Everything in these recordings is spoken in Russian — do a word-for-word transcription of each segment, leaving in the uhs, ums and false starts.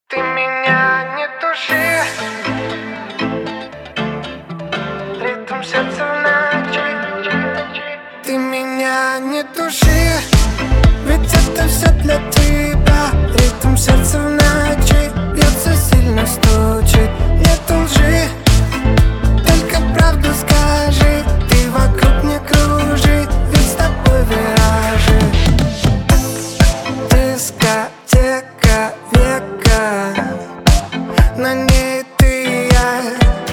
Ты меня не туши, ритм сердца в ночи. Ты меня не туши, ведь это все для тебя. Ритм сердца в ночи бьется, сильно стучит. Нет лжи, только правду скажи. Ты вокруг не кружи, ведь с тобой виражи. Дискотека века, на ней ты и я.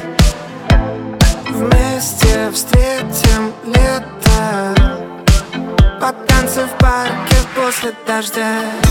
Вместе встретим лето, под танцы в парке после дождя.